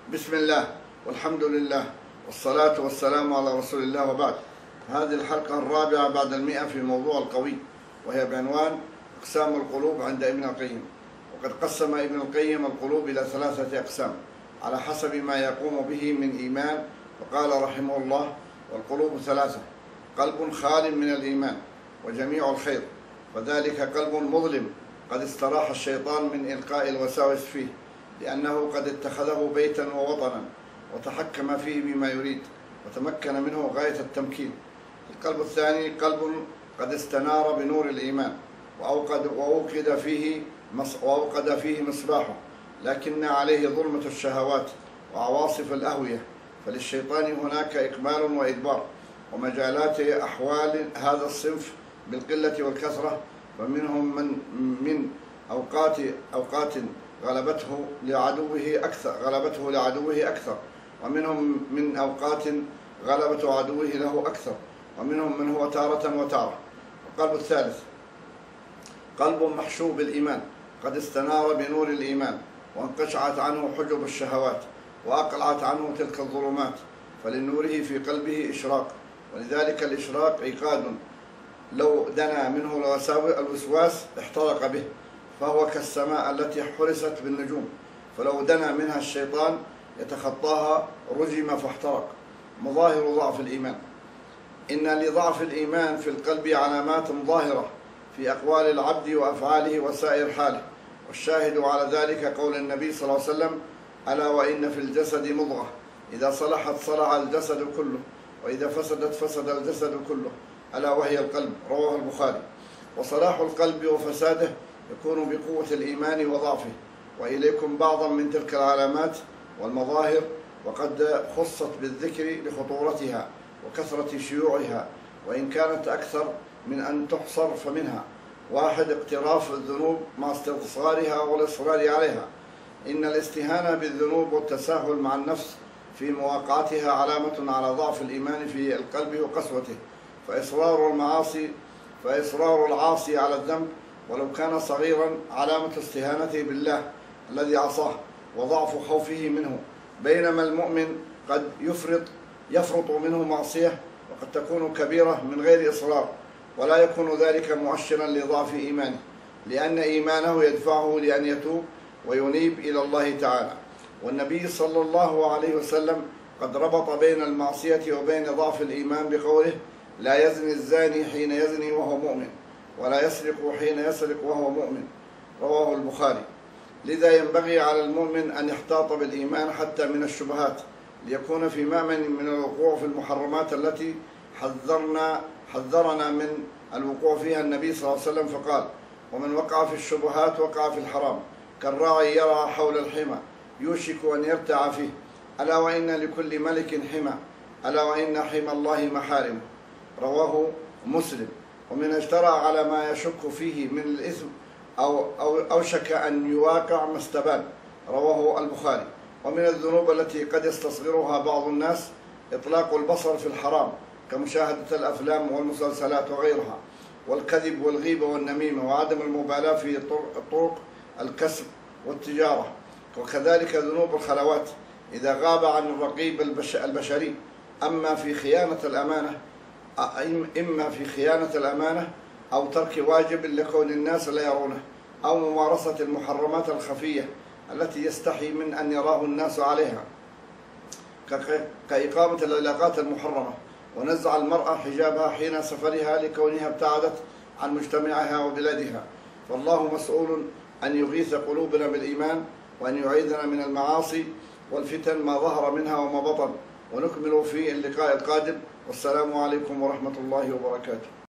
بسم الله والحمد لله والصلاة والسلام على رسول الله، وبعد. هذه الحلقة الرابعة بعد 100 في موضوع القوي، وهي بعنوان أقسام القلوب عند ابن القيم. وقد قسم ابن القيم القلوب إلى 3 أقسام على حسب ما يقوم به من إيمان، فقال رحمه الله: والقلوب 3: قلب خال من الإيمان وجميع الخير، فذلك قلب مظلم قد استراح الشيطان من إلقاء الوساوس فيه، لأنه قد اتخذه بيتا ووطنا وتحكم فيه بما يريد وتمكن منه غاية التمكين. القلب الثاني قلب قد استنار بنور الإيمان وأوقد فيه مصباحه، لكن عليه ظلمة الشهوات وعواصف الأهوية، فللشيطان هناك إقبال وإدبار، ومجالات أحوال هذا الصنف بالقلة والكثرة. فمنهم من أوقات غلبته لعدوه أكثر، ومنهم من أوقات غلبة عدوه له أكثر، ومنهم من هو تارة وتارة. القلب الثالث قلب محشو بالإيمان قد استنار بنور الإيمان وانقشعت عنه حجب الشهوات وأقلعت عنه تلك الظلمات، فلنوره في قلبه إشراق، ولذلك الإشراق عقاد لو دنا منه الوسواس احترق به، فهو كالسماء التي حرست بالنجوم، فلو دنا منها الشيطان يتخطاها رجم فاحترق. مظاهر ضعف الإيمان: إن لضعف الإيمان في القلب علامات ظاهرة في أقوال العبد وأفعاله وسائر حاله، والشاهد على ذلك قول النبي صلى الله عليه وسلم: ألا وإن في الجسد مضغة إذا صلحت صلح الجسد كله، وإذا فسدت فسد الجسد كله، ألا وهي القلب. رواه البخاري. وصلاح القلب وفساده يكون بقوة الإيمان وضعفه. وإليكم بعضا من تلك العلامات والمظاهر، وقد خصت بالذكر لخطورتها وكثرة شيوعها، وإن كانت أكثر من أن تحصر. فمنها: 1. اقتراف الذنوب مع استصغارها والإصرار عليها. إن الاستهانة بالذنوب والتساهل مع النفس في مواقعتها علامة على ضعف الإيمان في القلب وقسوته، فإصرار العاصي على الذنب ولو كان صغيرا علامة استهانته بالله الذي عصاه وضعف خوفه منه، بينما المؤمن قد يفرط منه معصية وقد تكون كبيرة من غير إصرار، ولا يكون ذلك مؤشرا لضعف إيمانه، لأن إيمانه يدفعه لأن يتوب وينيب إلى الله تعالى. والنبي صلى الله عليه وسلم قد ربط بين المعصية وبين ضعف الإيمان بقوله: لا يزني الزاني حين يزني وهو مؤمن، ولا يسرق حين يسرق وهو مؤمن. رواه البخاري. لذا ينبغي على المؤمن أن يحتاط بالإيمان حتى من الشبهات، ليكون في مأمن من الوقوع في المحرمات التي حذرنا من الوقوع فيها النبي صلى الله عليه وسلم، فقال: ومن وقع في الشبهات وقع في الحرام، كالراعي يرعى حول الحمى يوشك أن يرتع فيه، ألا وإن لكل ملك حمى، ألا وإن حمى الله محارمه. رواه مسلم. ومن اجترأ على ما يشك فيه من الإثم أو أوشك أن يواقع ما استبان. رواه البخاري. ومن الذنوب التي قد يستصغرها بعض الناس إطلاق البصر في الحرام، كمشاهدة الأفلام والمسلسلات وغيرها، والكذب والغيبة والنميمة، وعدم المبالاة في طرق الكسب والتجارة، وكذلك ذنوب الخلوات إذا غاب عن الرقيب البشري، إما في خيانة الأمانة أو ترك واجب لكون الناس لا يرونه، أو ممارسة المحرمات الخفية التي يستحي من أن يراه الناس عليها، كإقامة العلاقات المحرمة، ونزع المرأة حجابها حين سفرها لكونها ابتعدت عن مجتمعها وبلادها. فالله مسؤول أن يغيث قلوبنا بالإيمان، وأن يعيذنا من المعاصي والفتن ما ظهر منها وما بطن. ونكمل في اللقاء القادم، والسلام عليكم ورحمة الله وبركاته.